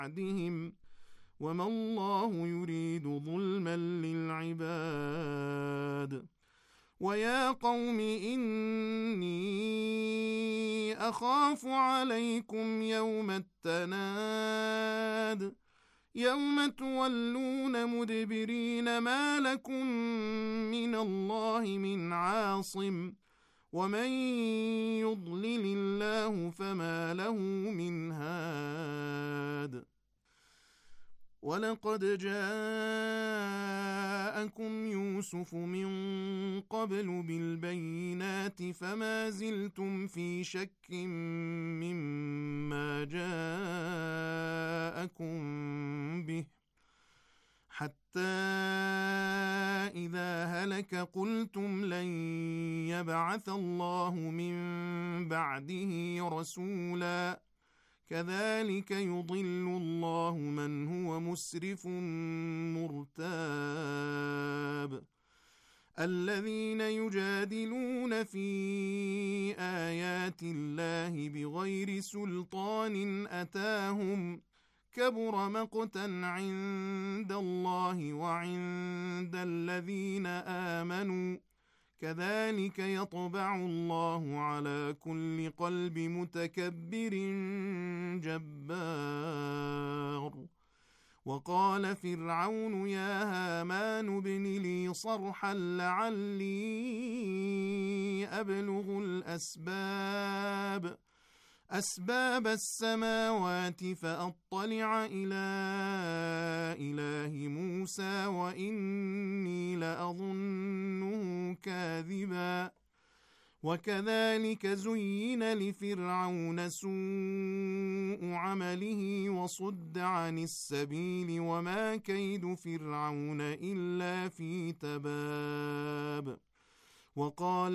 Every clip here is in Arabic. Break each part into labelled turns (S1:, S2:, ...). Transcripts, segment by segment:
S1: بعدهم وما الله يريد ظلما للعباد. ويا قوم إني أخاف عليكم يوم التناد يوم تولون مدبرين ما لكم من الله من عاصم ومن يضلل الله فما له من هاد. ولقد جاءكم يوسف من قبل بالبينات فما زلتم في شك مما جاءكم به حتى إذا هلك قلتم لن يبعث الله من بعده رسولا كذلك يضل الله من هو مسرف مرتاب. الذين يجادلون في آيات الله بغير سلطان أتاهم كبر مقتا عند الله وعند الذين آمنوا كذلك يطبع الله على كل قلب متكبر جبار. وقال فرعون يا هامان ابن لي صرحا لعلي أبلغ أسباب السماوات فأطلع إلى إله موسى وإني لأظنه كاذبا. وكذلك زين لفرعون سوء عمله وصد عن السبيل وما كيد فرعون إلا في تباب. وقال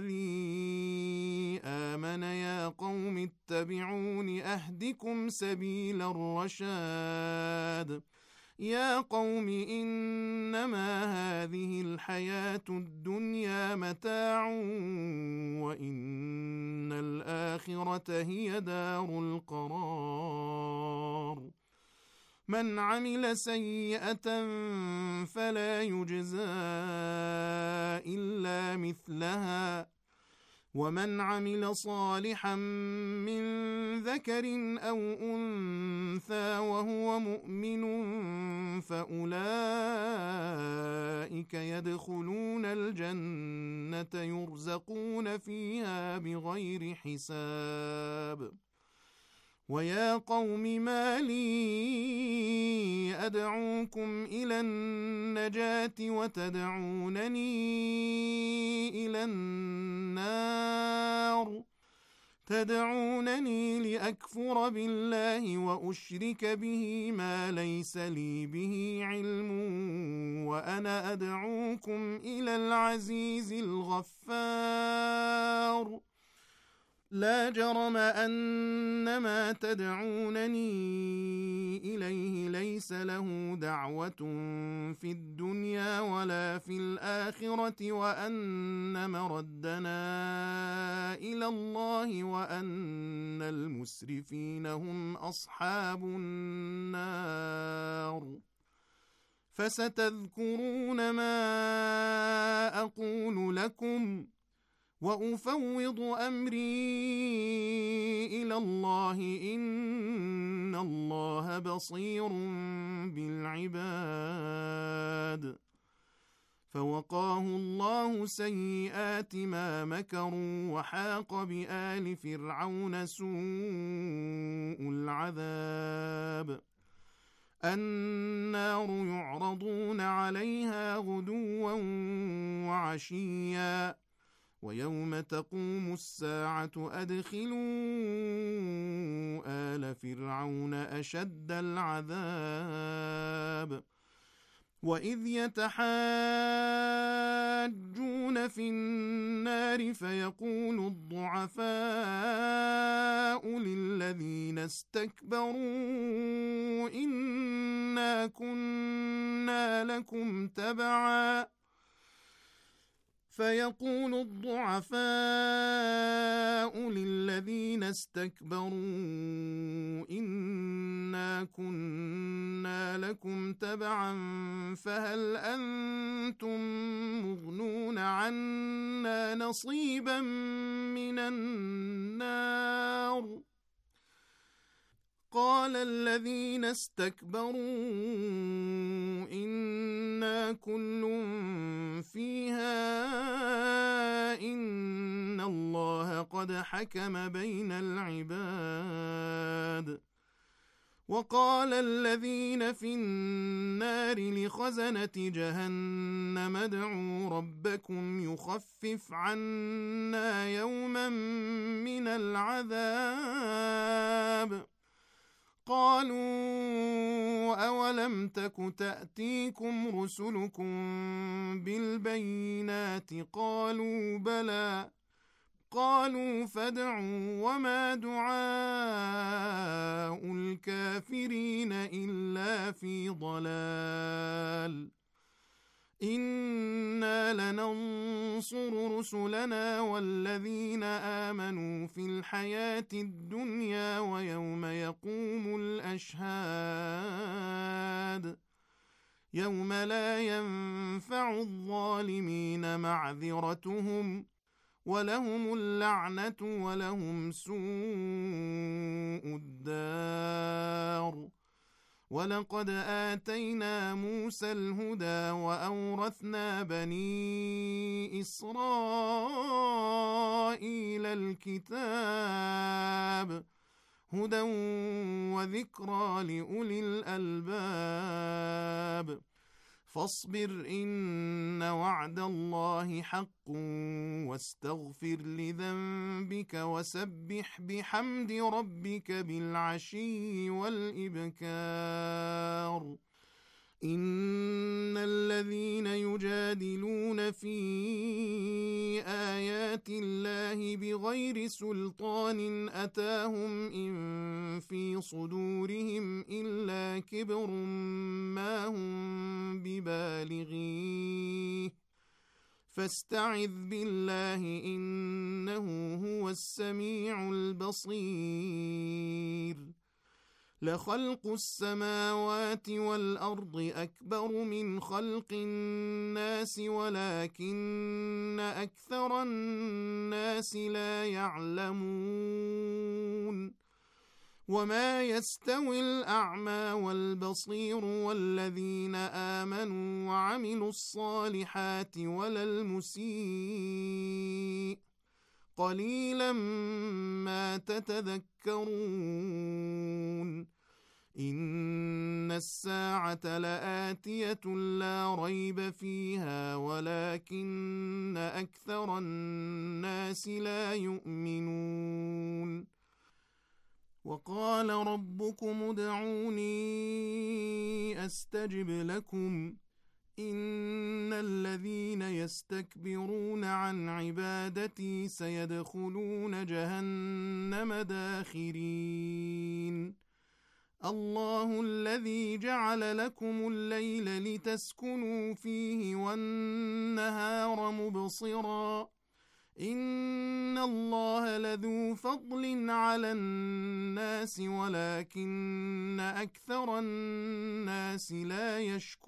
S1: الذي آمن يا قوم اتبعون أهدكم سبيل الرشاد. يا قوم إنما هذه الحياة الدنيا متاع وإن الآخرة هي دار القرار. من عمل سيئة فلا يجزى إلا مثلها ومن عمل صالحا من ذكر أو أنثى وهو مؤمن فأولئك يدخلون الجنة يرزقون فيها بغير حساب. ويا قوم ما لي أدعوكم إلى النجاة وتدعونني إلى النار تدعونني لأكفر بالله وأشرك به ما ليس لي به علم وأنا أدعوكم إلى العزيز الغفار. لا جرم أن ما تدعونني إليه ليس له دعوة في الدنيا ولا في الآخرة وأن مردنا إلى الله وأن المسرفين هم أصحاب النار. فستذكرون ما أقول لكم وأفوض أمري إلى الله إن الله بصير بالعباد. فوقاه الله سيئات ما مكروا وحاق بآل فرعون سوء العذاب. النار يعرضون عليها غدوا وعشيا ويوم تقوم الساعة أدخلوا آل فرعون أشد العذاب. وإذ يتحاجون في النار فيقول الضعفاء للذين استكبروا إنا كنا لكم تبعا فيقول الضعفاء للذين استكبروا إنا كنا لكم تبعا فهل أنتم مغنون عنا نصيبا من النار قال الذين استكبروا إنا كل فيها إن الله قد حكم بين العباد وقال الذين في النار لخزنة جهنم ادعوا ربكم يخفف عنا يوما من العذاب قالوا أولم تك تأتيكم رسلكم بالبينات قالوا بلى قالوا فادعوا وما دعاء الكافرين إلا في ضلال إنا لننصر رسلنا والذين آمنوا في الحياة الدنيا ويوم يقوم الأشهاد يوم لا ينفع الظالمين معذرتهم ولهم اللعنة ولهم سوء الدار ولقد آتينا موسى الهدى وأورثنا بني إسرائيل الكتاب هدى وذكرى لأولي الألباب فاصبر إن وعد الله حق واستغفر لذنبك وسبح بحمد ربك بالعشي والإبكار إن الذين يجادلون في آيات الله بغير سلطان أتاهم إن في صدورهم إلا كبر ما هم ببالغيه فاستعذ بالله إنه هو السميع البصير لخلق السماوات والأرض أكبر من خلق الناس ولكن أكثر الناس لا يعلمون وما يستوي الأعمى والبصير والذين آمنوا وعملوا الصالحات ولا المسيء قليلا ما تتذكرون إن الساعة لآتية لا ريب فيها ولكن أكثر الناس لا يؤمنون وقال ربكم ادعوني أستجب لكم إن الذين يستكبرون عن عبادتي سيدخلون جهنم داخرين الله الذي جعل لكم الليل لتسكنوا فيه والنهار مبصرا إن الله لذو فضل على الناس ولكن أكثر الناس لا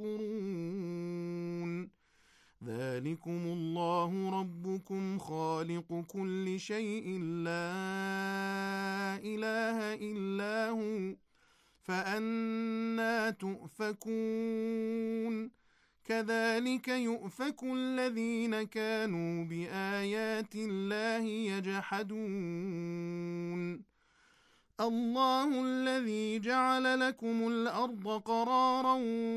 S1: يشكرون ذلكم الله ربكم خالق كل شيء لا إله إلا هو فأنى تؤفكون كذلك يؤفك الذين كانوا بآيات الله يجحدون الله الذي جعل لكم الأرض قرارا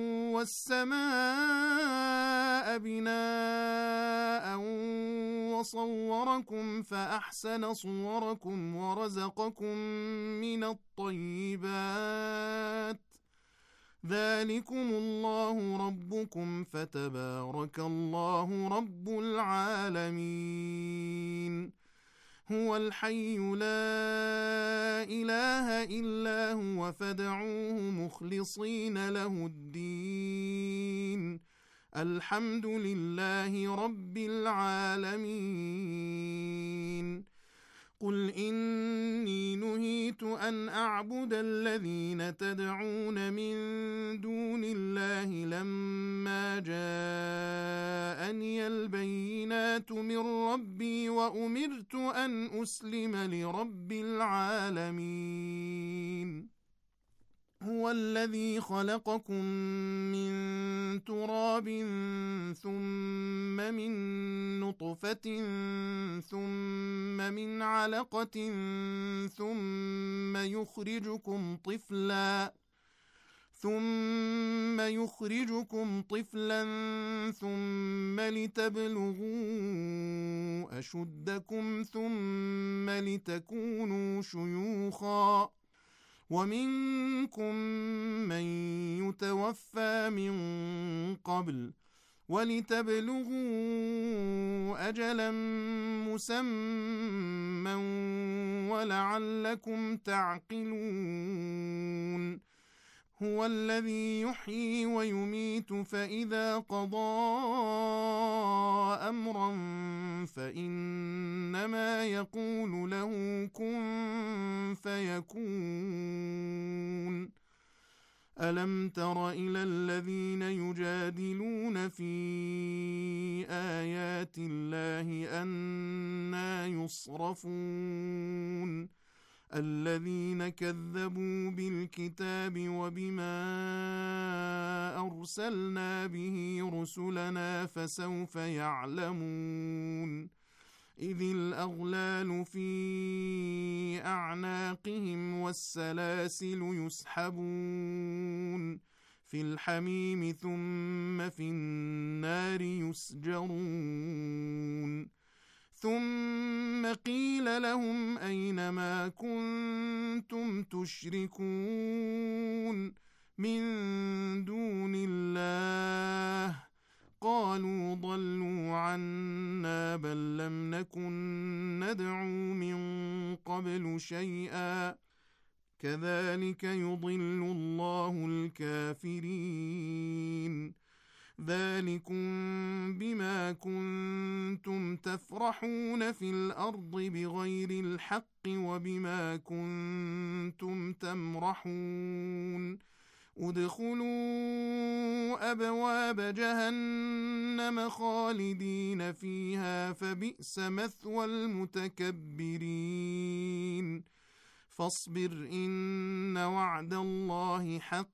S1: والسماء بناء وصوركم فأحسن صوركم ورزقكم من الطيبات ذلكم الله ربكم فتبارك الله رب العالمين هو الحي لا إله إلا هو فادعوه مخلصين له الدين الحمد لله رب العالمين. قل إني نهيت أن أعبد الذين تدعون من دون الله لما جاءني البينات من ربي وأمرت أن أسلم لرب العالمين. هو الذي خلقكم من تراب ثم من نطفة ثم من علقة ثم يخرجكم طفلا ثم لتبلغوا أشدكم ثم لتكونوا شيوخا ومنكم من يتوفى من قبل ولتبلغوا أجلا مسمى ولعلكم تعقلون. هو الذي يحيي ويميت فإذا قضى أمرا فإنما يقول له كن فيكون. ألم تر إلى الذين يجادلون في آيات الله أنى يصرفون الذين كذبوا بالكتاب وبما أرسلنا به رسلنا فسوف يعلمون. إذ الأغلال في أعناقهم والسلاسل يسحبون في الحميم ثم في النار يسجرون. ثم قيل لهم أين ما كنتم تشركون من دون الله قالوا ضلوا عنا بل لم نكن ندعو من قبل شيئا كذلك يضل الله الكافرين. ذلكم بما كنتم تفرحون في الأرض بغير الحق وبما كنتم تمرحون. ادخلوا أبواب جهنم خالدين فيها فبئس مثوى المتكبرين. فاصبر إن وعد الله حق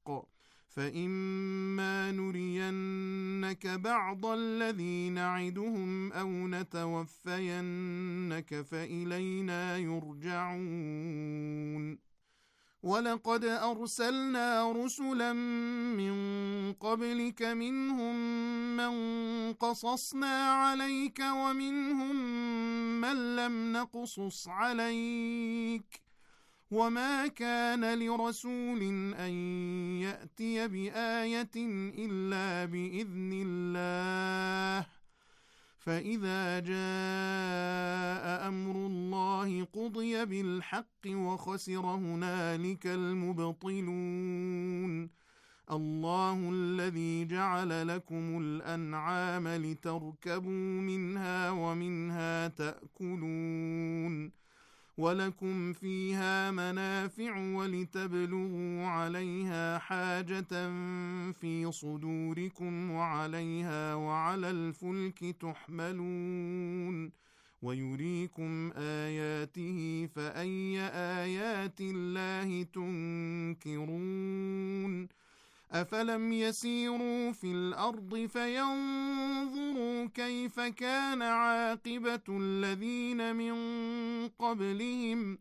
S1: فإما نرينك بعض الذي نعدهم أو نتوفينك فإلينا يرجعون. ولقد أرسلنا رسلا من قبلك منهم من قصصنا عليك ومنهم من لم نقصص عليك وما كان لرسول أن يأتي بآية إلا بإذن الله فإذا جاء أمر الله قضي بالحق وخسر هنالك المبطلون. الله الذي جعل لكم الأنعام لتركبوا منها ومنها تأكلون ولكم فيها منافع ولتبلغوا عليها حاجة في صدوركم وعليها وعلى الفلك تحملون ويريكم آياته فأي آيات الله تنكرون. أفلم يسيروا في الأرض فينظروا كيف كان عاقبة الذين من قبلهم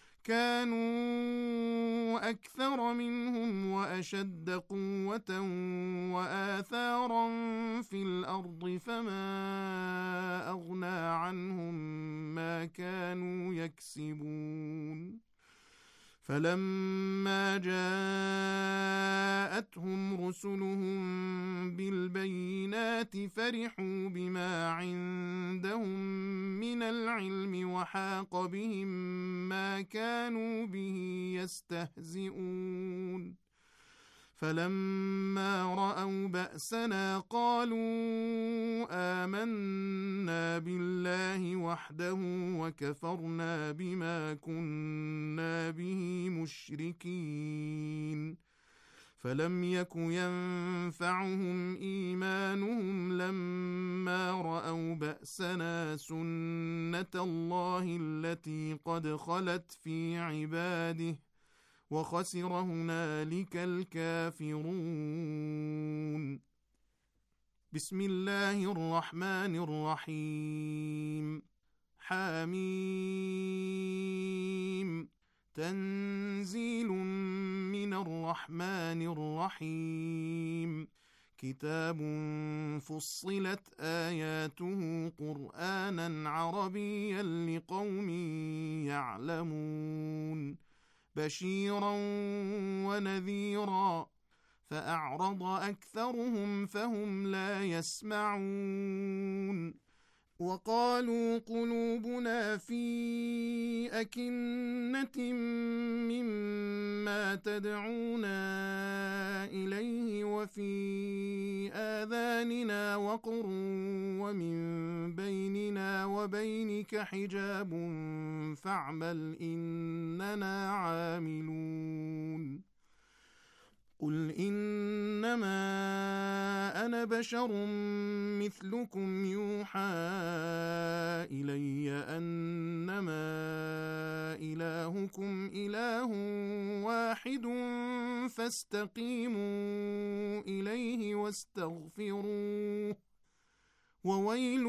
S1: كانوا أكثر منهم وأشد قوة وآثارا في الأرض فما أغنى عنهم ما كانوا يكسبون. فلما جاءتهم رسلهم بالبينات فرحوا بما عندهم من العلم وحاق بهم ما كانوا به يستهزئون. فلما رأوا بأسنا قالوا آمنا بالله وحده وكفرنا بما كنا به مشركين فلم يك ينفعهم إيمانهم لما رأوا بأسنا سنة الله التي قد خلت في عباده وخسر هنالك الكافرون. بسم الله الرحمن الرحيم. حميم. تنزيل من الرحمن الرحيم. كتاب فصلت آياته قرآنا عربيا لقوم يعلمون بشيرا ونذيرا فأعرض أكثرهم فهم لا يسمعون وقالوا قلوبنا في أكنة مما تدعونا إليه وفي آذاننا وقر ومن بيننا وبينك حجاب فاعمل إننا عاملون. قل إنما أنا بشر مثلكم يوحى إلي أنما إلهكم إله واحد فاستقيموا إليه واستغفروه وويل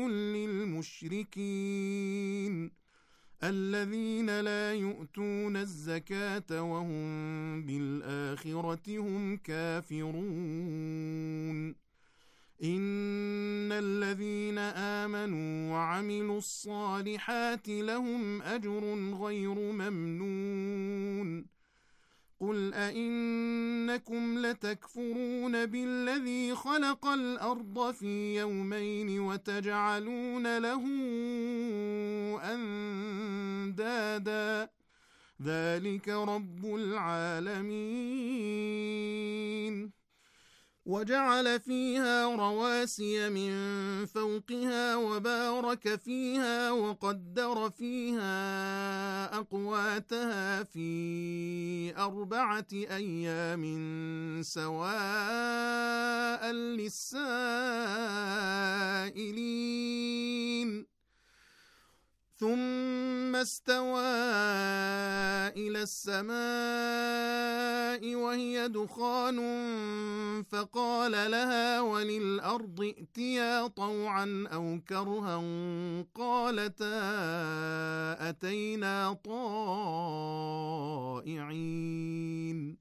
S1: للمشركين الذين لا يؤتون الزكاة وهم بالآخرة هم كافرون. إن الذين آمنوا وعملوا الصالحات لهم أجر غير ممنون. قل أئنكم لتكفرون بالذي خلق الأرض في يومين وتجعلون له أندادا ذلك رب العالمين. وجعل فيها رواسي من فوقها وبارك فيها وقدر فيها أقواتها في 4 أيام سواء للسائلين ثم استوى إلى السماء وهي دخان فقال لها وللأرض ائتيا طوعا أو كرها قالتا أتينا طائعين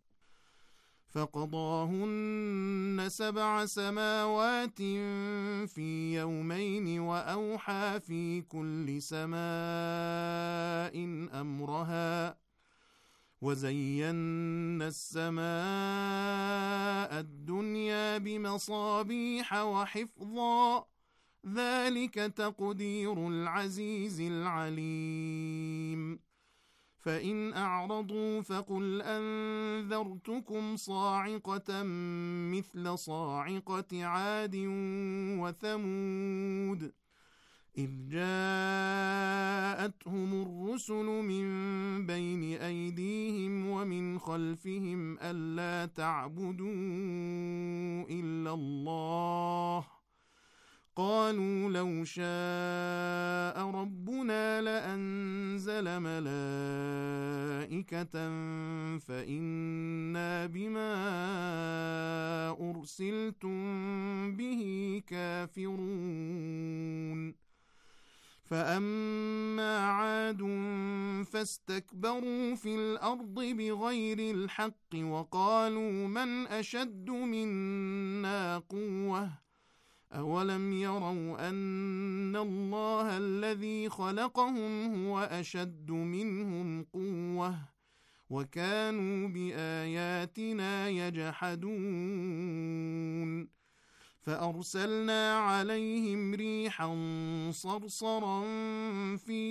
S1: فقضاهن 7 سماوات في يومين وأوحى في كل سماء أمرها وزينا السماء الدنيا بمصابيح وحفظا ذلك تقدير العزيز العليم. فإن أعرضوا فقل أنذرتكم صاعقة مثل صاعقة عاد وثمود إذ جاءتهم الرسل من بين أيديهم ومن خلفهم ألا تعبدوا إلا الله قالوا لو شاء ربنا لأنزل ملائكة فإنا بما أرسلتم به كافرون. فأما عاد فاستكبروا في الأرض بغير الحق وقالوا من أشد منا قوة أولم يروا أن الله الذي خلقهم هو أشد منهم قوة وكانوا بآياتنا يجحدون فأرسلنا عليهم ريحا صرصرا في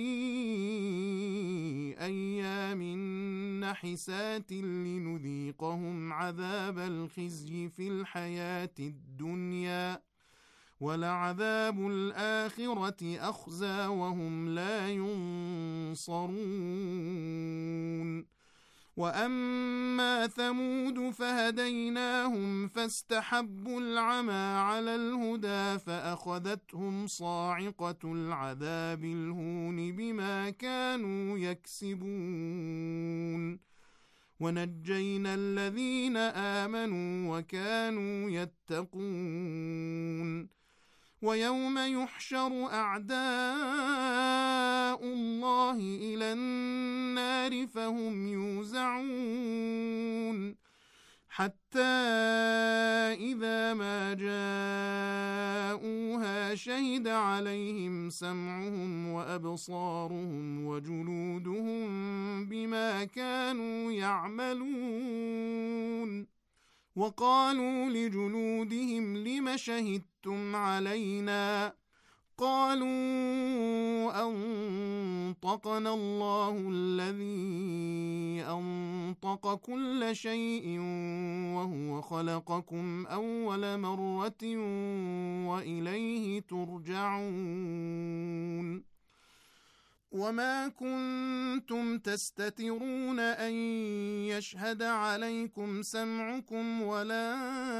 S1: أيام نحسات لنذيقهم عذاب الخزي في الحياة الدنيا ولعذاب الآخرة أخزى وهم لا ينصرون. وأما ثمود فهديناهم فاستحبوا العمى على الهدى فأخذتهم صاعقة العذاب الهون بما كانوا يكسبون. ونجينا الذين آمنوا وكانوا يتقون. ويوم يحشر أعداء الله إلى النار فهم يوزعون حتى إذا ما جاءوها شهد عليهم سمعهم وأبصارهم وجلودهم بما كانوا يعملون. وقالوا لجلودهم لم شهدتم علينا؟ قالوا أنطقنا الله الذي أنطق كل شيء وهو خلقكم أول مرة وإليه ترجعون. وما كنتم تستترون أن يشهد عليكم سمعكم ولا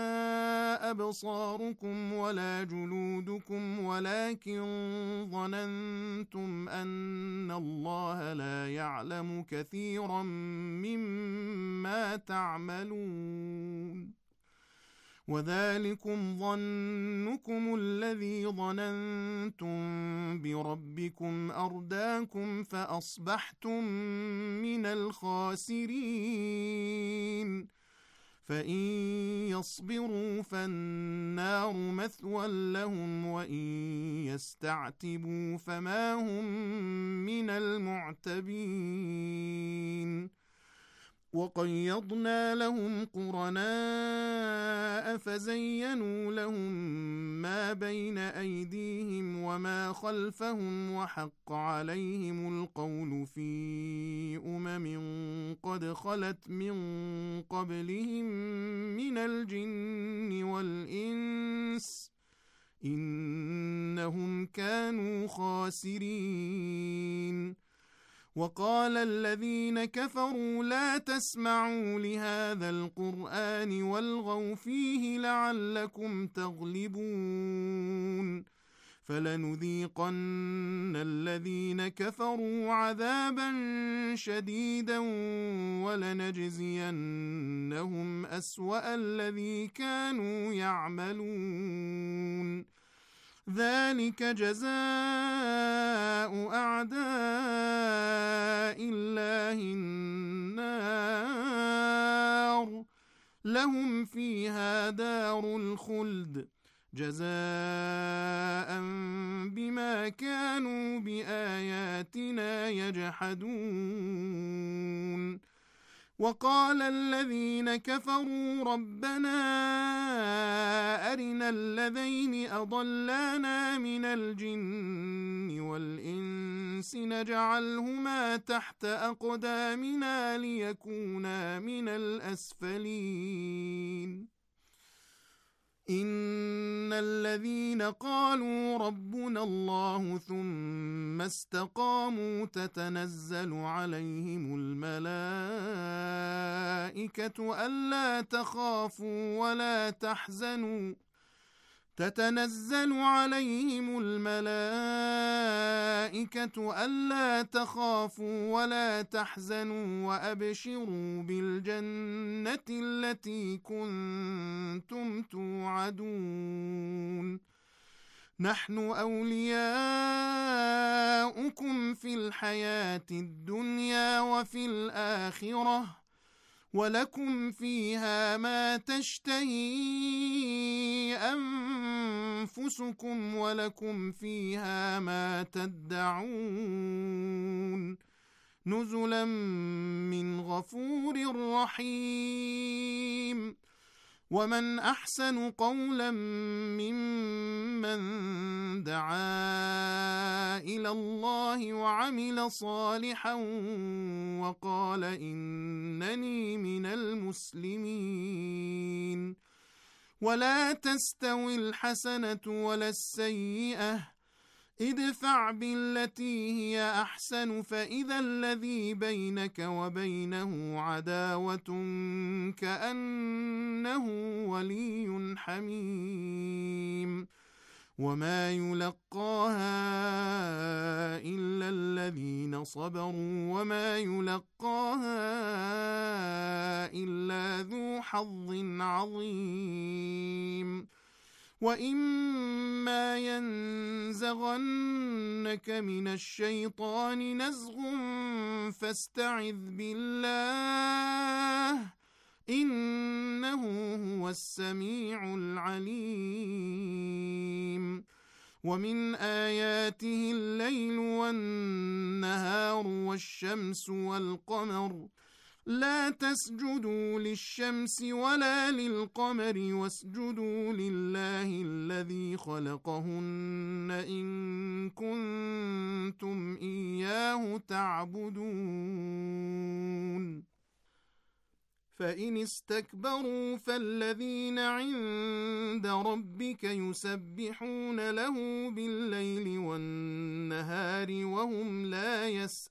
S1: أبصاركم ولا جلودكم ولكن ظننتم أن الله لا يعلم كثيرا مما تعملون. وذلكم ظنكم الذي ظننتم بربكم أرداكم فأصبحتم من الخاسرين. فإن يصبروا فالنار مثوى لهم وإن يستعتبوا فما هم من المعتبين. وقيضنا لهم قرناء فزينوا لهم ما بين أيديهم وما خلفهم وحق عليهم القول في قد خلت من قبلهم من الجن والإنس إنهم كانوا خاسرين. وقال الذين كفروا لا تسمعوا لهذا القرآن والغوا فيه لعلكم تغلبون. فلنذيقن الذين كفروا عذابا شديدا ولنجزينهم أسوأ الذي كانوا يعملون. ذلك جزاء أعداء الله النار لهم فيها دار الخلد جزاء بما كانوا بآياتنا يجحدون. وقال الذين كفروا ربنا أرنا الذين أضلانا من الجن والإنس نجعلهما تحت أقدامنا ليكونا من الأسفلين. إن الذين قالوا ربنا الله ثم استقاموا تتنزل عليهم الملائكة ألا تخافوا ولا تحزنوا وأبشروا بالجنة التي كنتم توعدون. نحن أولياؤكم في الحياة الدنيا وفي الآخرة ولكم فيها ما تشتهي أنفسكم ولكم فيها ما تدعون نزلا من غفور رحيم. ومن أحسن قولا ممن دعا إلى الله وعمل صالحا وقال إنني من المسلمين. ولا تستوي الحسنة ولا السيئة، ادفع بالتي هي أحسن فإذا الذي بينك وبينه عداوة كأنه ولي حميم. وما يلقاها إلا الذين صبروا وما يلقاها إلا ذو حظ عظيم. وإما ينزغنك من الشيطان نزغ فاستعذ بالله إنه هو السميع العليم. ومن آياته الليل والنهار والشمس والقمر، لا تسجدوا للشمس ولا للقمر واسجدوا لله الذي خلقهن إن كنتم إياه تعبدون. فإن استكبروا فالذين عند ربك يسبحون له بالليل والنهار وهم لا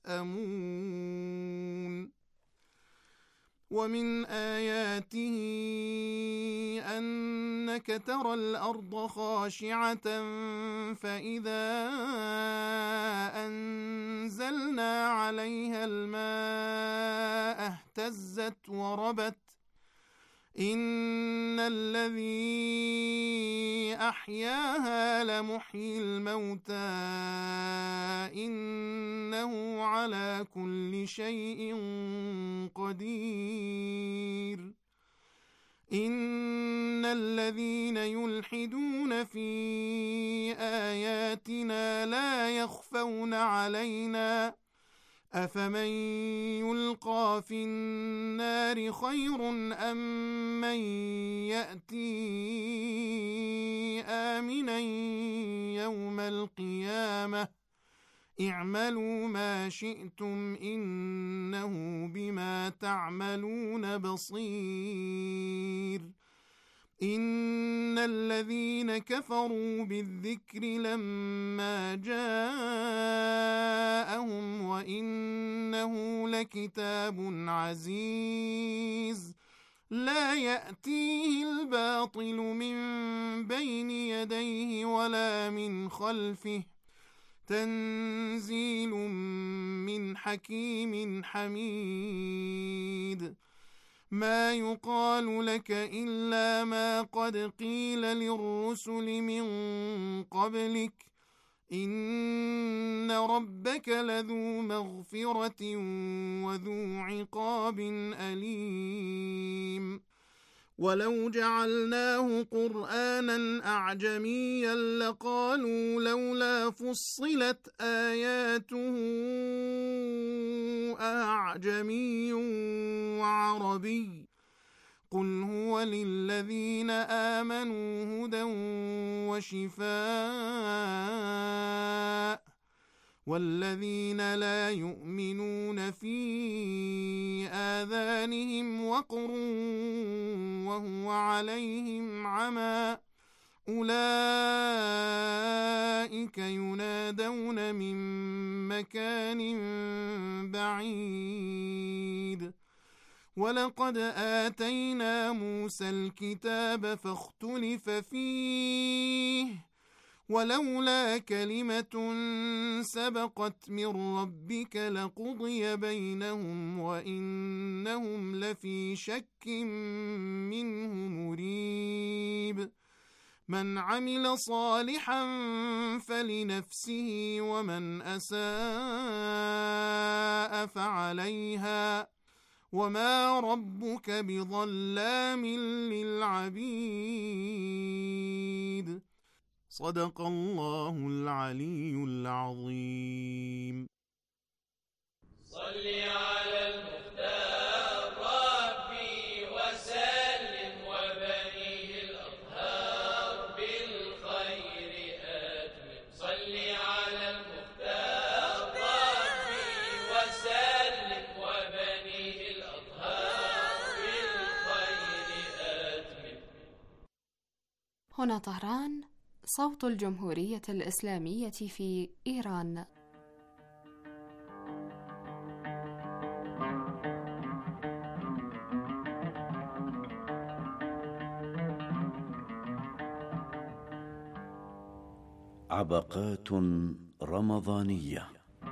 S1: يسأمون. ومن آياته أنك ترى الأرض خاشعة فإذا أنزلنا عليها الماء اهتزت وربت إن الذي أحياها لمحيي الموتى إنه على كل شيء قدير. إن الذين يلحدون في آياتنا لا يخفون علينا أفمن يلقى في النار خير أم من يأتي آمنا يوم القيامة اعملوا ما شئتم إنه بما تعملون بصير. إن الذين كفروا بالذكر لما جاءهم وإنه لكتاب عزيز لا يأتيه الباطل من بين يديه ولا من خلفه تنزيل من حكيم حميد. ما يقال لك إلا ما قد قيل للرسل من قبلك إن ربك لذو مغفرة وذو عقاب أليم. ولو جعلناه قرآنا أعجميا لقالوا لولا فصلت آياته أعجمي وعربي قل هو للذين آمنوا هدى وشفاء والذين لا يؤمنون في آذانهم وقر وهو عليهم عمى أولئك ينادون من مكان بعيد. ولقد آتينا موسى الكتاب فاختلف فيه ولولا كلمة سبقت من ربك لقضي بينهم وإنهم لفي شك منه مريب. من عمل صالحا فلنفسه ومن أساء فعليها وما ربك بظلام للعبيد. صدق الله العلي العظيم.
S2: صل على المختار ربي وسلم وبارك
S3: هنا طهران، صوت الجمهورية الإسلامية في إيران.
S4: عبقات رمضانية.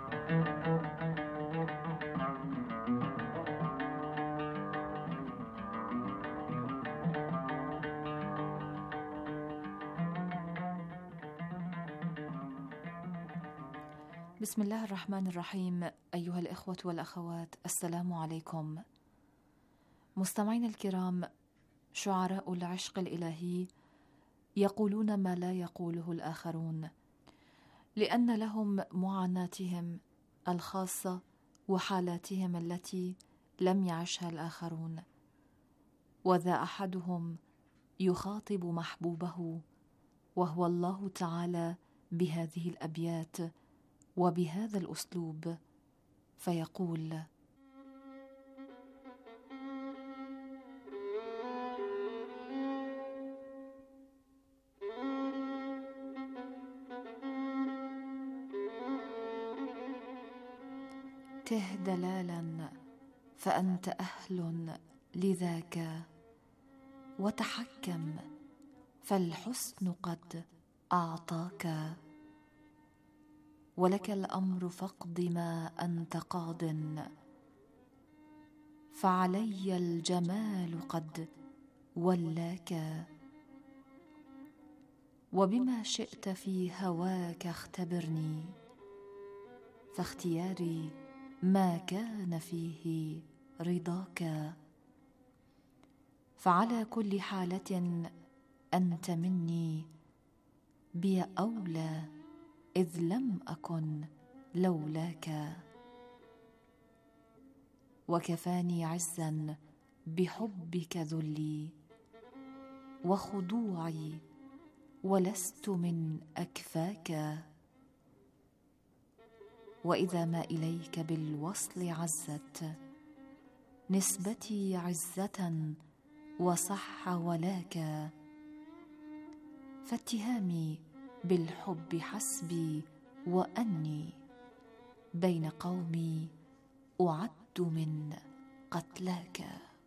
S5: بسم الله الرحمن الرحيم. أيها الإخوة والأخوات، السلام عليكم. مستمعين الكرام، شعراء العشق الإلهي يقولون ما لا يقوله الآخرون، لأن لهم معاناتهم الخاصة وحالاتهم التي لم يعشها الآخرون. وذا أحدهم يخاطب محبوبه وهو الله تعالى بهذه الأبيات وبهذا الأسلوب، فيقول: ته دلالا فأنت أهل لذاك، وتحكم فالحسن قد أعطاك، ولك الأمر فاقض ما أنت قاض، فعلي الجمال قد ولاك، وبما شئت في هواك اختبرني، فاختياري ما كان فيه رضاك، فعلى كل حالة أنت مني بي أولى، إذ لم أكن لولاك، وكفاني عزا بحبك ذلي وخضوعي، ولست من أكفاك، وإذا ما إليك بالوصل عزت نسبتي عزة وصح ولاك، فاتهامي بالحب حسبي، وأني بين قومي أعد من قتلاك.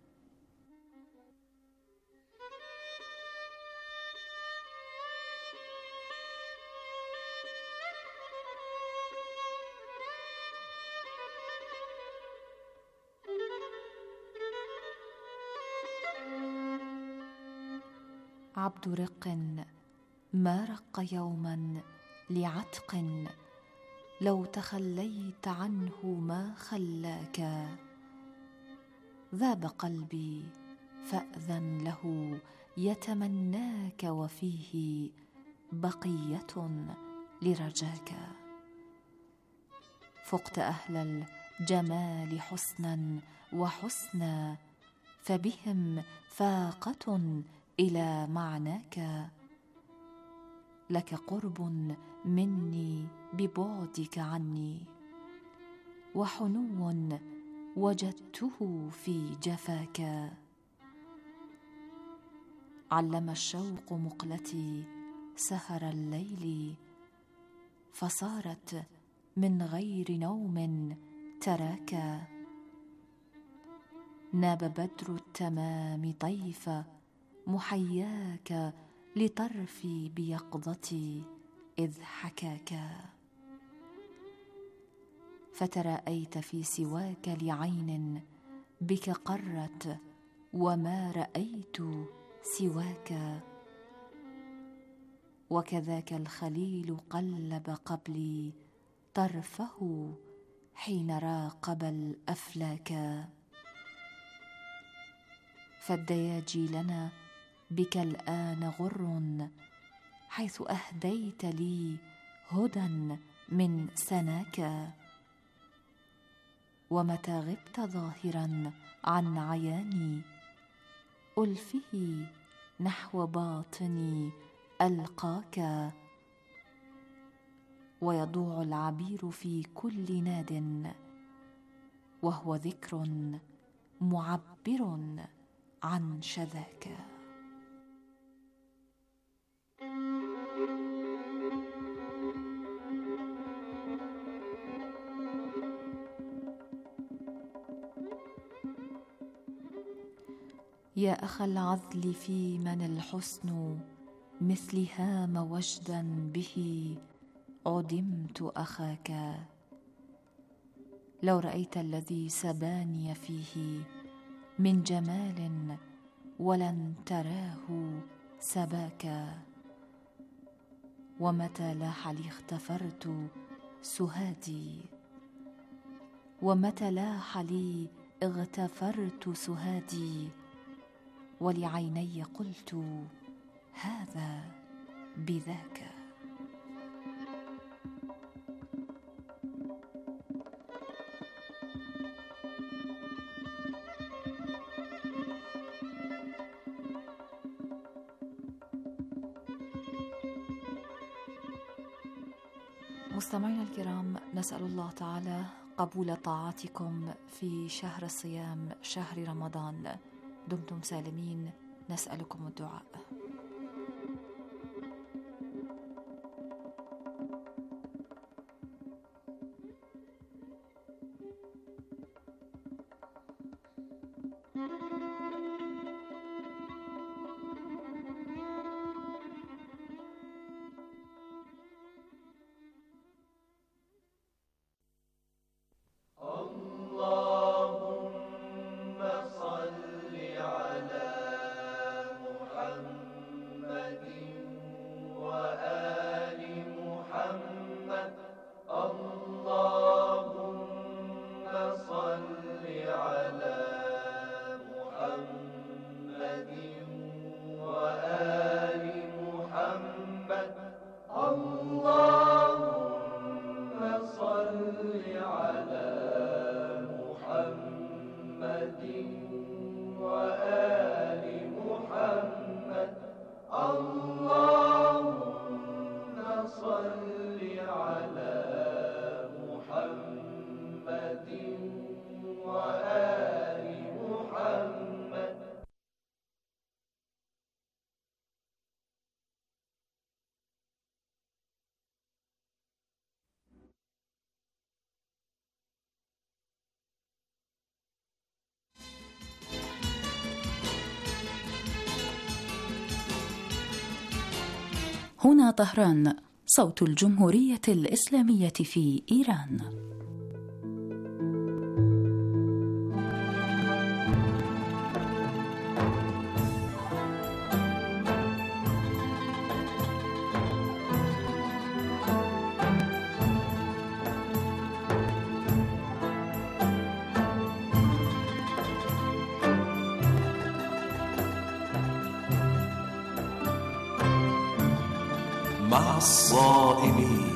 S5: عبد رق ما رق يوما لعتق، لو تخليت عنه ما خلاك، ذاب قلبي فأذن له يتمناك، وفيه بقية لرجاك، فقت أهل الجمال حسنا وحسنا، فبهم فاقة إلى معناك، لك قرب مني ببعدك عني، وحنو وجدته في جفاك، علم الشوق مقلتي سهر الليل، فصارت من غير نوم تراك، ناب بدر التمام طيف محياك، لطرفي بيقظتي إذ حكاك، فترأيت في سواك لعين بك قرت، وما رأيت سواك، وكذاك الخليل قلب قبلي طرفه حين راقب الأفلاك، فالدياجي لنا بك الآن غر، حيث أهديت لي هدى من سناك، ومتى غبت ظاهرا عن عياني، ألفه نحو باطني ألقاك، ويضوع العبير في كل ناد، وهو ذكر معبر عن شذاك. يا أخا العذل في من الحسن مثل هام وجدا به عدمت أخاك. لو رأيت الذي سباني فيه من جمال ولن تراه سباك. ومتى لاح لي اختفرت سهادي، ومتى لاح لي اغتفرت سهادي، ولعيني قلت هذا بذاك. مستمعينا الكرام، نسأل الله تعالى قبول طاعاتكم في شهر الصيام، شهر رمضان. دمتم سالمين، نسألكم الدعاء.
S6: هنا طهران، صوت الجمهورية الإسلامية في إيران.
S7: مع الصائمين.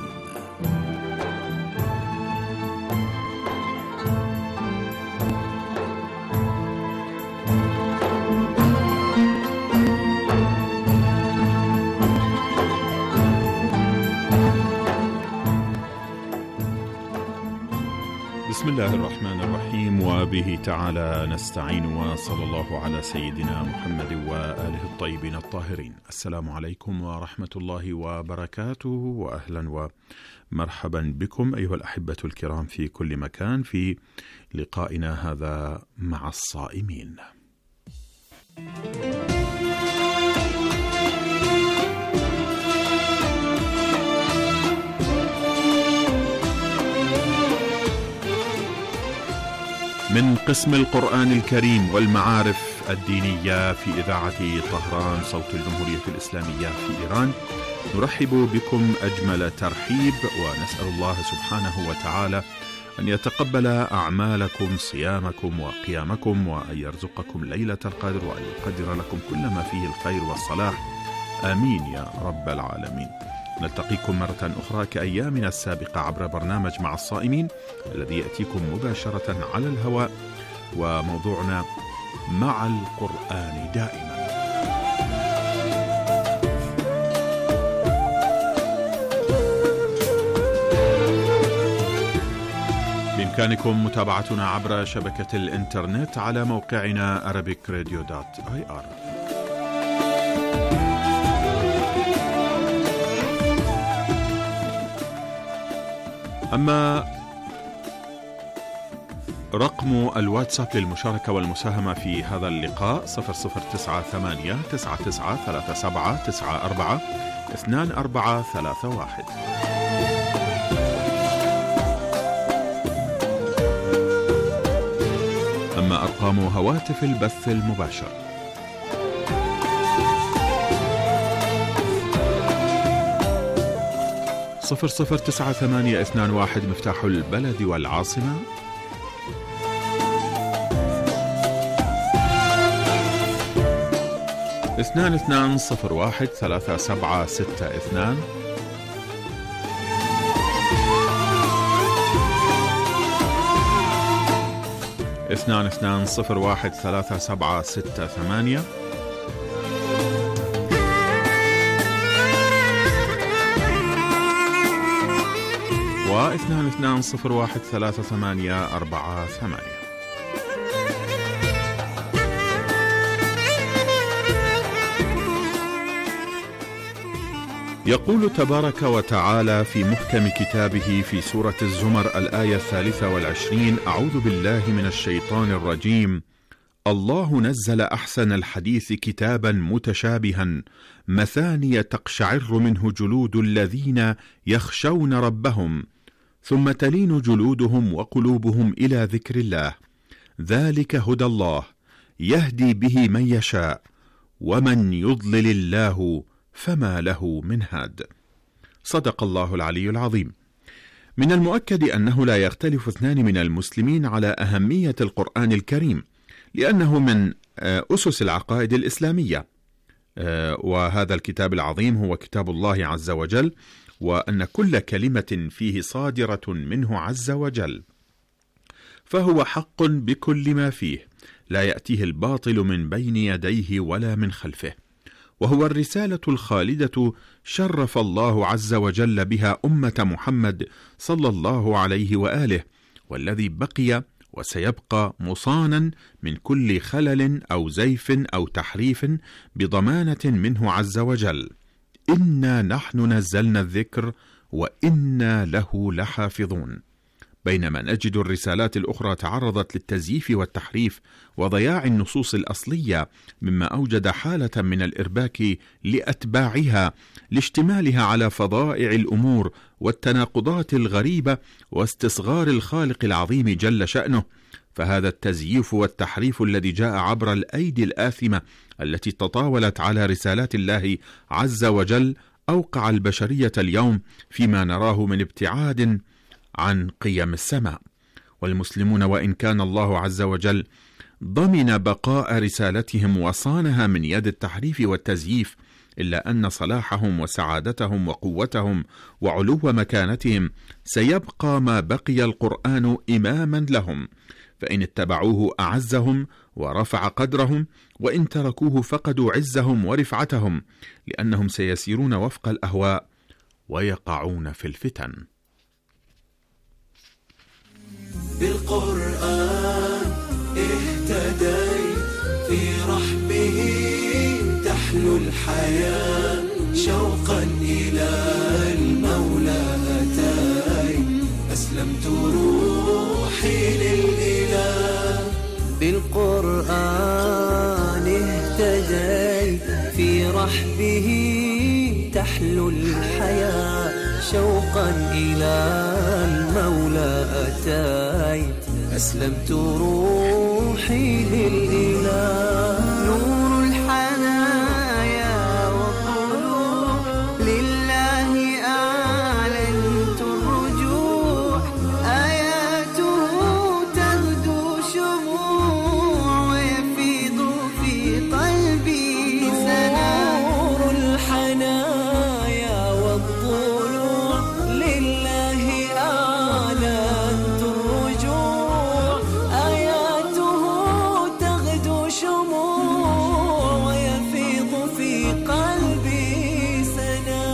S8: بسم الله الرحمن الرحيم، وبه تعالى نستعين، وصلى الله على سيدنا محمد وآله الطيبين الطاهرين. السلام عليكم ورحمة الله وبركاته، وأهلا ومرحبا بكم أيها الأحبة الكرام في كل مكان في لقائنا هذا مع الصائمين. من قسم القرآن الكريم والمعارف الدينية في إذاعة طهران صوت الجمهورية الإسلامية في إيران، نرحب بكم أجمل ترحيب، ونسأل الله سبحانه وتعالى أن يتقبل أعمالكم، صيامكم وقيامكم، وأن يرزقكم ليلة القدر، وأن يقدر لكم كل ما فيه الخير والصلاح، آمين يا رب العالمين. نلتقيكم مرة أخرى كأيامنا السابقة عبر برنامج مع الصائمين الذي يأتيكم مباشرة على الهواء، وموضوعنا مع القرآن دائما. بإمكانكم متابعتنا عبر شبكة الإنترنت على موقعنا arabikradio.ir. أما رقم الواتساب للمشاركة والمساهمة في هذا اللقاء 0098 9937 94 2431. أما أرقام هواتف البث المباشر 009821 مفتاح البلد والعاصمة 2201 3762 2201 3768 و2201 3848. يقول تبارك وتعالى في محكم كتابه في سورة الزمر الآية 23: أعوذ بالله من الشيطان الرجيم. الله نزل أحسن الحديث كتابا متشابها مثانية تقشعر منه جلود الذين يخشون ربهم ثم تلين جلودهم وقلوبهم إلى ذكر الله ذلك هدى الله يهدي به من يشاء ومن يضلل الله فما له من هاد. صدق الله العلي العظيم. من المؤكد أنه لا يختلف اثنان من المسلمين على أهمية القرآن الكريم، لأنه من أسس العقائد الإسلامية، وهذا الكتاب العظيم هو كتاب الله عز وجل، وأن كل كلمة فيه صادرة منه عز وجل، فهو حق بكل ما فيه، لا يأتيه الباطل من بين يديه ولا من خلفه، وهو الرسالة الخالدة شرف الله عز وجل بها أمة محمد صلى الله عليه وآله، والذي بقي وسيبقى مصانا من كل خلل أو زيف أو تحريف بضمانة منه عز وجل. إنا نحن نزلنا الذكر وإنا له لحافظون. بينما نجد الرسالات الأخرى تعرضت للتزييف والتحريف وضياع النصوص الأصلية، مما أوجد حالة من الإرباك لأتباعها لاشتمالها على فظائع الأمور والتناقضات الغريبة واستصغار الخالق العظيم جل شأنه. فهذا التزييف والتحريف الذي جاء عبر الأيدي الآثمة التي تطاولت على رسالات الله عز وجل أوقع البشرية اليوم فيما نراه من ابتعاد عن قيم السماء. والمسلمون وإن كان الله عز وجل ضمن بقاء رسالتهم وصانها من يد التحريف والتزييف، إلا أن صلاحهم وسعادتهم وقوتهم وعلو مكانتهم سيبقى ما بقي القرآن إماما لهم، فإن اتبعوه أعزهم ورفع قدرهم، وإن تركوه فقدوا عزهم ورفعتهم، لأنهم سيسيرون وفق الأهواء ويقعون في الفتن.
S7: بالقرآن اهتديت في رحبه تحلو الحياة شوقا إلى المولى أتاي أسلمت روحي للإله. بالقرآن اهتديت في رحبه تحلو الحياة شوقا إلى المولى أتيت أسلمت روحي للإله. نور الحنايا والطلوع لله أعلنت الرجوع آياته تغدو شموع ويفيض في قلبي سنا. نور الحنايا والطلوع لله أعلنت الرجوع آياته تغدو شموع ويفيض في قلبي سنا.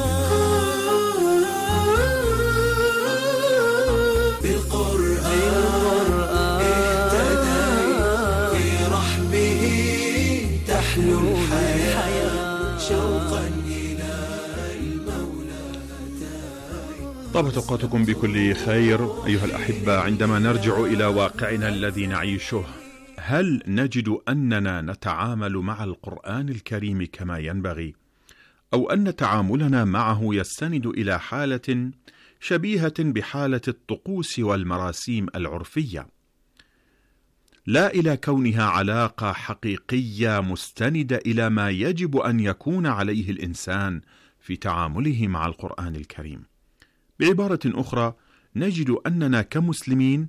S7: بالقرآن اهتديت في رحبه تحلو الحياة شوقا إلى المولى أتاي
S8: طابت أوقاتكم بكل خير أيها الأحبة. عندما نرجع إلى واقعنا الذي نعيشه، هل نجد أننا نتعامل مع القرآن الكريم كما ينبغي، أو أن تعاملنا معه يستند إلى حالة شبيهة بحالة الطقوس والمراسيم العرفية، لا إلى كونها علاقة حقيقية مستندة إلى ما يجب أن يكون عليه الإنسان في تعامله مع القرآن الكريم؟ بعبارة أخرى، نجد أننا كمسلمين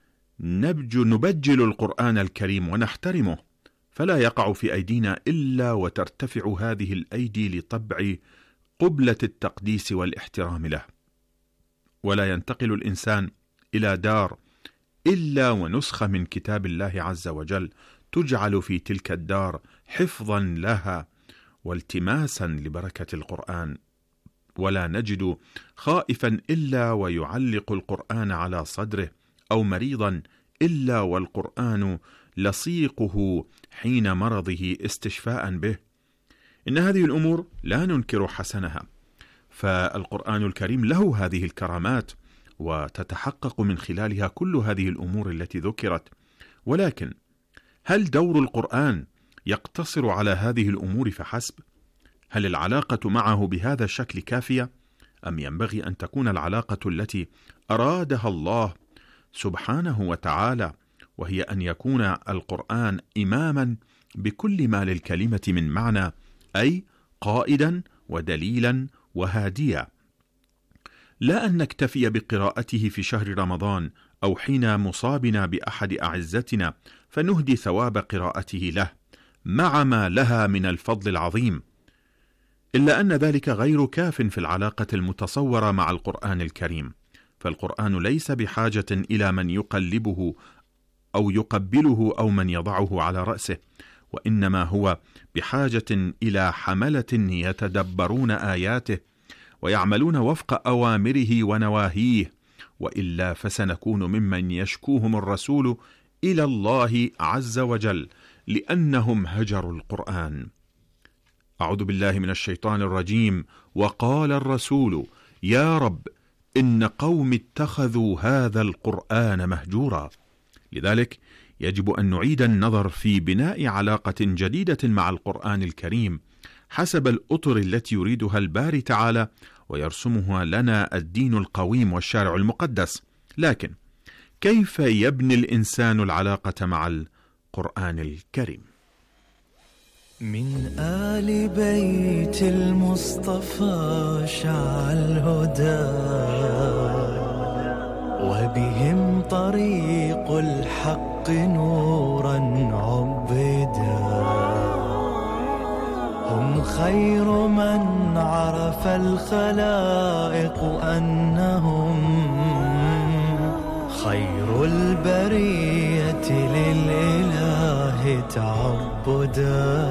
S8: نبجل القرآن الكريم ونحترمه، فلا يقع في أيدينا إلا وترتفع هذه الأيدي لطبع قبلة التقديس والاحترام له، ولا ينتقل الإنسان إلى دار إلا ونسخة من كتاب الله عز وجل تجعل في تلك الدار حفظا لها والتماسا لبركة القرآن، ولا نجد خائفا إلا ويعلق القرآن على صدره، أو مريضا إلا والقرآن لصيقه حين مرضه استشفاء به. إن هذه الأمور لا ننكر حسنها، فالقرآن الكريم له هذه الكرامات وتتحقق من خلالها كل هذه الأمور التي ذكرت، ولكن هل دور القرآن يقتصر على هذه الأمور فحسب؟ هل العلاقة معه بهذا الشكل كافية؟ أم ينبغي أن تكون العلاقة التي أرادها الله سبحانه وتعالى، وهي أن يكون القرآن إماما بكل ما للكلمة من معنى، أي قائدا ودليلا وهاديا، لا أن نكتفي بقراءته في شهر رمضان أو حين مصابنا بأحد أعزتنا فنهدي ثواب قراءته له مع ما لها من الفضل العظيم، إلا أن ذلك غير كاف في العلاقة المتصورة مع القرآن الكريم، فالقرآن ليس بحاجة إلى من يقلبه أو يقبله أو من يضعه على رأسه، وإنما هو بحاجة إلى حملة يتدبرون آياته ويعملون وفق أوامره ونواهيه، وإلا فسنكون ممن يشكوهم الرسول إلى الله عز وجل لأنهم هجروا القرآن. أعوذ بالله من الشيطان الرجيم. وقال الرسول يا رب إن قوم اتخذوا هذا القرآن مهجورا. لذلك يجب أن نعيد النظر في بناء علاقة جديدة مع القرآن الكريم حسب الأطر التي يريدها الباري تعالى ويرسمها لنا الدين القويم والشارع المقدس. لكن كيف يبني الإنسان العلاقة مع القرآن الكريم؟
S7: من آل بيت المصطفى شع الهدى، وبهم طريق الحق نورا عبدا، هم خير من عرف الخلائق أنهم خير البرية للإله تعبدا،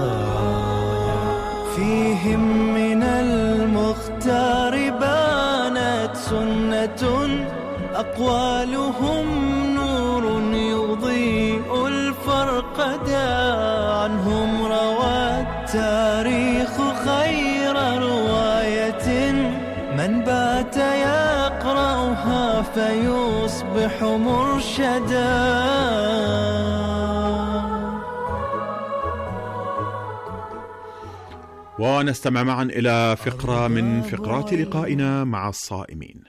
S7: فيهم من المختار بانت سنة، أقوالهم نور يضيء الفرقدا، عنهم روى التاريخ خير رواية، من بات يقرأها فيصبح مرشدا.
S8: ونستمع معا إلى فقرة من فقرات لقائنا مع الصائمين.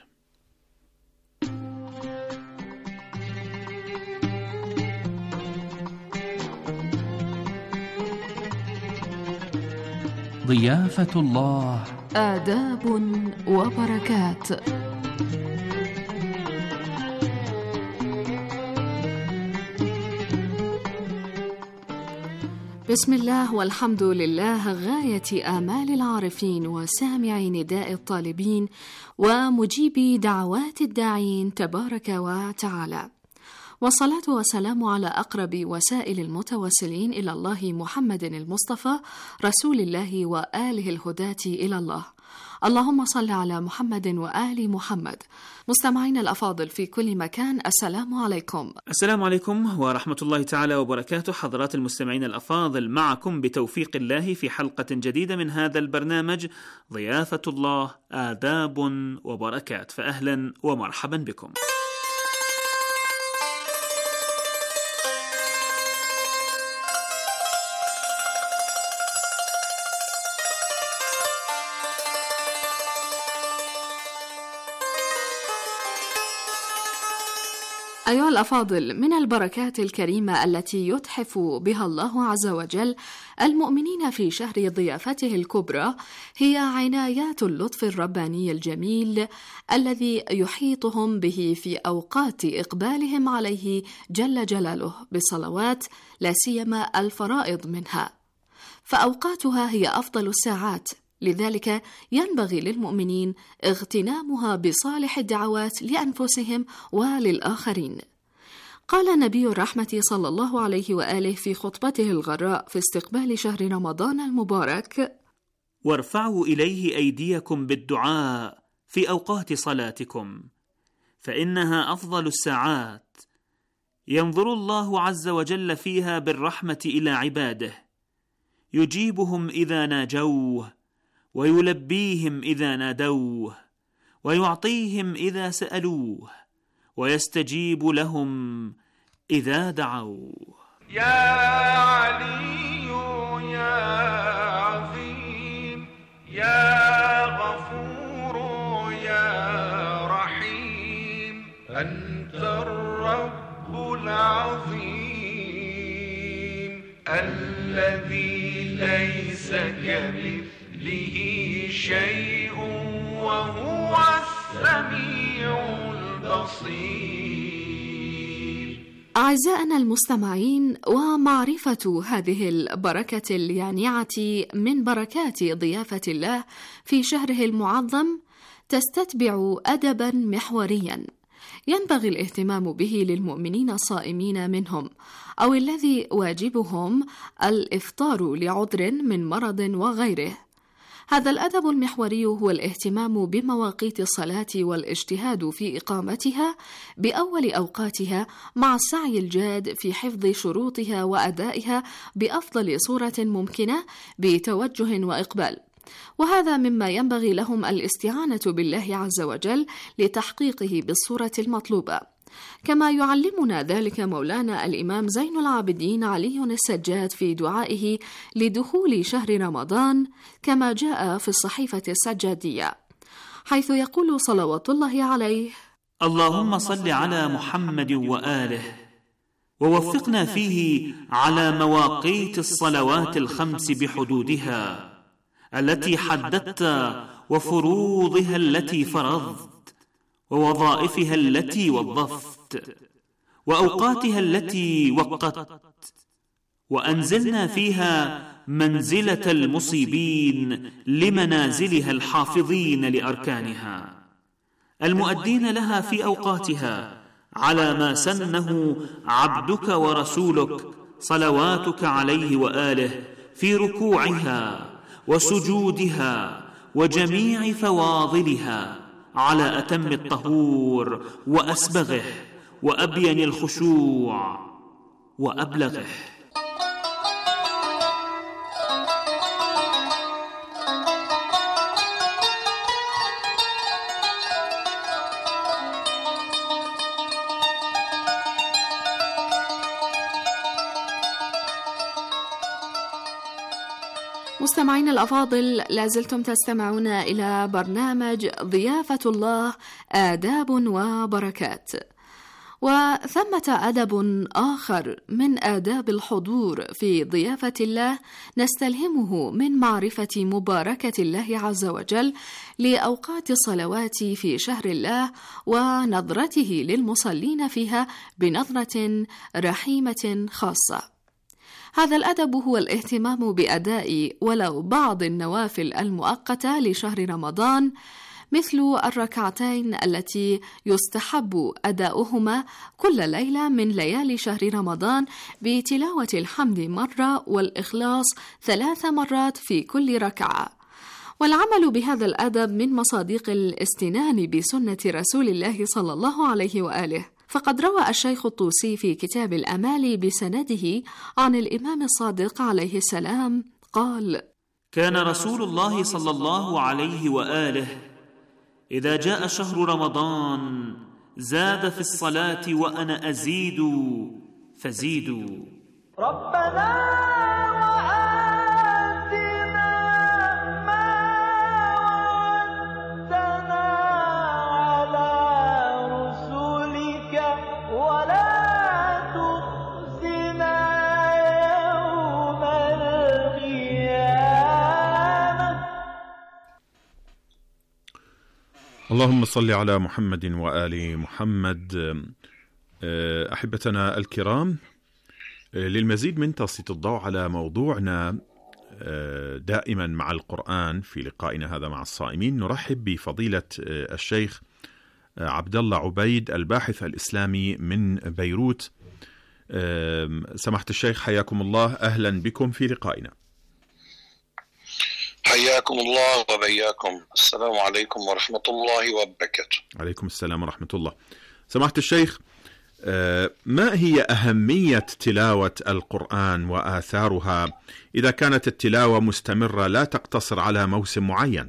S6: ضيافة الله،
S3: آداب وبركات. بسم الله والحمد لله، غاية آمال العارفين وسامعي نداء الطالبين ومجيبي دعوات الداعين تبارك وتعالى، والصلاة والسلام على أقرب وسائل المتوسلين إلى الله محمد المصطفى رسول الله وآله الهداة إلى الله، اللهم صل على محمد وآل محمد. مستمعين الأفاضل في كل مكان، السلام عليكم.
S9: السلام عليكم ورحمة الله تعالى وبركاته. حضرات المستمعين الأفاضل، معكم بتوفيق الله في حلقة جديدة من هذا البرنامج ضيافة الله، آداب وبركات، فأهلا ومرحبا بكم.
S3: أيها الأفاضل، من البركات الكريمة التي يتحف بها الله عز وجل المؤمنين في شهر ضيافته الكبرى هي عنايات اللطف الرباني الجميل الذي يحيطهم به في أوقات إقبالهم عليه جل جلاله بالصلوات، لا سيما الفرائض منها، فأوقاتها هي أفضل الساعات، لذلك ينبغي للمؤمنين اغتنامها بصالح الدعوات لأنفسهم وللآخرين. قال نبي الرحمة صلى الله عليه وآله في خطبته الغراء في استقبال شهر رمضان المبارك:
S9: وارفعوا إليه أيديكم بالدعاء في أوقات صلاتكم، فإنها أفضل الساعات، ينظر الله عز وجل فيها بالرحمة إلى عباده، يجيبهم إذا ناجوه، ويلبيهم إذا نادوه، ويعطيهم إذا سألوه، ويستجيب لهم إذا دعوه.
S2: يا علي يا عظيم يا غفور يا رحيم، أنت الرب العظيم الذي ليس كمثله شيء وهو السميع البصير.
S3: أعزائنا المستمعين، ومعرفة هذه البركة اليانعة من بركات ضيافة الله في شهره المعظم تستتبع أدبا محوريا ينبغي الاهتمام به للمؤمنين الصائمين منهم، أو الذي واجبهم الإفطار لعذر من مرض وغيره. هذا الأدب المحوري هو الاهتمام بمواقيت الصلاة والاجتهاد في إقامتها بأول أوقاتها، مع السعي الجاد في حفظ شروطها وأدائها بأفضل صورة ممكنة بتوجه وإقبال، وهذا مما ينبغي لهم الاستعانة بالله عز وجل لتحقيقه بالصورة المطلوبة، كما يعلمنا ذلك مولانا الإمام زين العابدين علي السجاد في دعائه لدخول شهر رمضان، كما جاء في الصحيفة السجادية، حيث يقول صلوات الله عليه:
S9: اللهم صل على محمد وآله، ووفقنا فيه على مواقيت الصلوات الخمس بحدودها التي حددت، وفروضها التي فرضت، ووظائفها التي وظفت، وأوقاتها التي وقت، وأنزلنا فيها منزلة المصيبين لمنازلها الحافظين لأركانها، المؤدين لها في أوقاتها على ما سنه عبدك ورسولك صلواتك عليه وآله في ركوعها وسجودها وجميع فواضلها على أتم الطهور وأسبغه وأبين الخشوع وأبلغه.
S3: مستمعين الأفاضل، لازلتم تستمعون إلى برنامج ضيافة الله، آداب وبركات. وثمة أدب آخر من آداب الحضور في ضيافة الله نستلهمه من معرفة مباركة الله عز وجل لأوقات الصلوات في شهر الله، ونظرته للمصلين فيها بنظرة رحيمة خاصة. هذا الأدب هو الاهتمام بأداء ولو بعض النوافل المؤقتة لشهر رمضان، مثل الركعتين التي يستحب أداؤهما كل ليلة من ليالي شهر رمضان بتلاوة الحمد مرة والإخلاص 3 مرات في كل ركعة، والعمل بهذا الأدب من مصادق الاستنان بسنة رسول الله صلى الله عليه وآله. فقد روى الشيخ الطوسي في كتاب الأمال بسنده عن الإمام الصادق عليه السلام قال:
S9: كان رسول الله صلى الله عليه وآله إذا جاء شهر رمضان زاد في الصلاة وأنا أزيد فزيدوا.
S7: ربنا
S8: اللهم صل على محمد وآل محمد. أحبتنا الكرام، للمزيد من تسليط الضوء على موضوعنا دائما مع القرآن في لقائنا هذا مع الصائمين، نرحب بفضيلة الشيخ عبد الله عبيد الباحث الإسلامي من بيروت. سماحة الشيخ حياكم الله، أهلا بكم في لقائنا.
S10: حياكم الله وبياكم. السلام عليكم ورحمة الله وبركاته.
S8: عليكم السلام ورحمة الله. سماحة الشيخ، ما هي أهمية تلاوة القرآن وآثارها إذا كانت التلاوة مستمرة لا تقتصر على موسم معين؟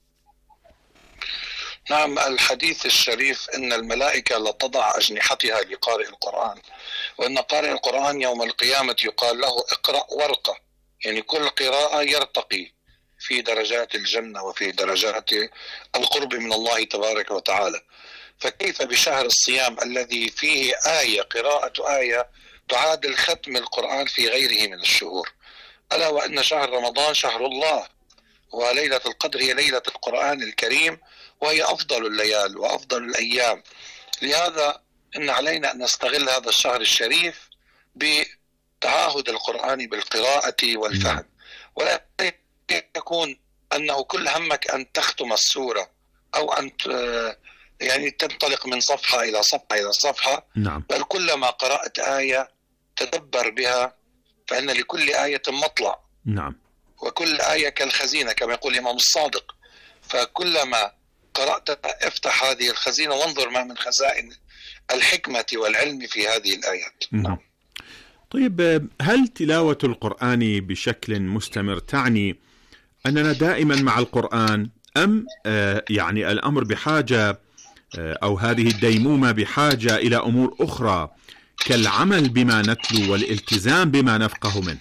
S10: نعم، الحديث الشريف إن الملائكة لتضع أجنحتها لقارئ القرآن، وإن قارئ القرآن يوم القيامة يقال له اقرأ ورقة، يعني كل قراءة يرتقي في درجات الجنة وفي درجات القرب من الله تبارك وتعالى. فكيف بشهر الصيام الذي فيه قراءة آية تعادل ختم القرآن في غيره من الشهور؟ ألا وأن شهر رمضان شهر الله، وليلة القدر هي ليلة القرآن الكريم، وهي أفضل الليال وأفضل الأيام. لهذا إن علينا أن نستغل هذا الشهر الشريف بتعاهد القرآن بالقراءة والفهم، ولا يكون أنه كل همك أن تختم السورة أو أن يعني تنطلق من صفحة إلى صفحة إلى صفحة.
S8: نعم.
S10: بل كلما قرأت آية تدبر بها، فإن لكل آية مطلع.
S8: نعم.
S10: وكل آية كالخزينة كما يقول الإمام الصادق، فكلما قرأت افتح هذه الخزينة وانظر ما من خزائن الحكمة والعلم في هذه الآيات.
S8: نعم. طيب، هل تلاوة القرآن بشكل مستمر تعني أننا دائما مع القرآن، أم يعني الأمر بحاجة أو هذه الديمومة بحاجة إلى أمور أخرى كالعمل بما نتلو والالتزام بما نفقه منه؟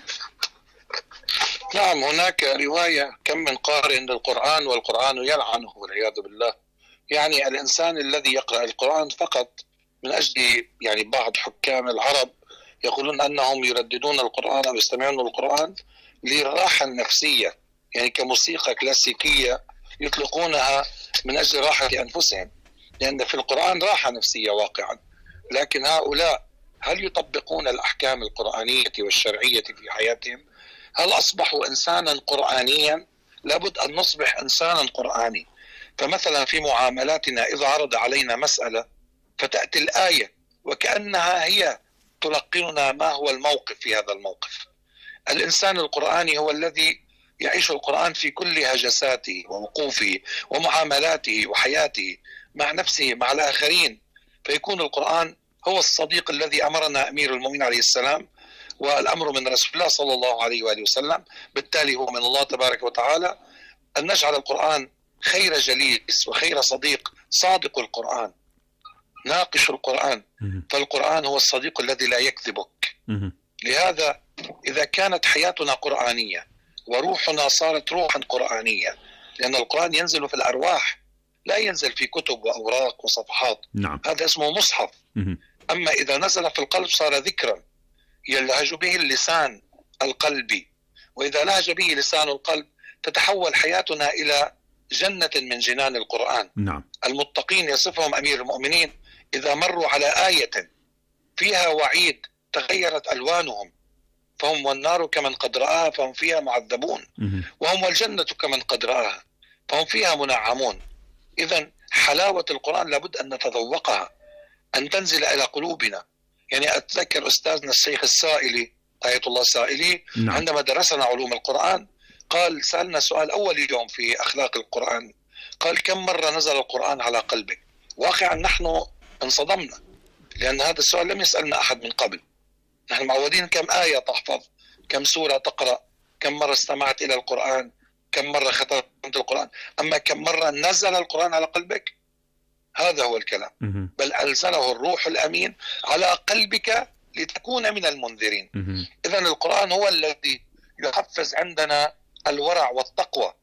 S10: نعم، هناك رواية كم من قارئ للقرآن والقرآن يلعنه والعياذ بالله. يعني الإنسان الذي يقرأ القرآن فقط من أجل، يعني بعض حكام العرب يقولون أنهم يرددون القرآن أو يستمعون للقرآن للراحة النفسية، يعني كموسيقى كلاسيكية يطلقونها من أجل راحة أنفسهم، لأن في القرآن راحة نفسية واقعا. لكن هؤلاء هل يطبقون الأحكام القرآنية والشرعية في حياتهم؟ هل أصبحوا إنسانا قرآنيا؟ لابد أن نصبح إنسانا قرآني. فمثلا في معاملاتنا إذا عرض علينا مسألة فتأتي الآية وكأنها هي تلقننا ما هو الموقف في هذا الموقف. الإنسان القرآني هو الذي يعيش القرآن في كل هجساته ووقوفه ومعاملاته وحياته مع نفسه مع الآخرين، فيكون القرآن هو الصديق الذي أمرنا أمير المؤمنين عليه السلام، والأمر من رسول الله صلى الله عليه وآله وسلم، بالتالي هو من الله تبارك وتعالى أن نجعل القرآن خير جليس وخير صديق. صادق القرآن، ناقش القرآن، فالقرآن هو الصديق الذي لا يكذبك. لهذا إذا كانت حياتنا قرآنية وروحنا صارت روحا قرآنية، لأن القرآن ينزل في الأرواح، لا ينزل في كتب وأوراق وصفحات.
S8: نعم.
S10: هذا اسمه مصحف. أما إذا نزل في القلب صار ذكرا يلهج به اللسان القلبي، وإذا لهج به لسان القلب تتحول حياتنا إلى جنة من جنان القرآن.
S8: نعم.
S10: المتقين يصفهم أمير المؤمنين إذا مروا على آية فيها وعيد تغيرت ألوانهم، فهم والنار كمن قد رآها فهم فيها معذبون، وهم والجنة كمن قد رآها فهم فيها منعمون. إذن حلاوة القرآن لابد أن نتذوقها، أن تنزل إلى قلوبنا. يعني أتذكر أستاذنا الشيخ السائلي آية الله السائلي،
S8: نعم.
S10: عندما درسنا علوم القرآن قال سألنا سؤال أول يوم في أخلاق القرآن، قال كم مرة نزل القرآن على قلبك؟ واقعا نحن انصدمنا، لأن هذا السؤال لم يسألنا أحد من قبل. نحن معودين كم آية تحفظ، كم سورة تقرأ، كم مرة استمعت إلى القرآن، كم مرة ختمت القرآن، أما كم مرة نزل القرآن على قلبك؟ هذا هو الكلام. بل أنزله الروح الأمين على قلبك لتكون من المنذرين. إذن القرآن هو الذي يحفز عندنا الورع والتقوى،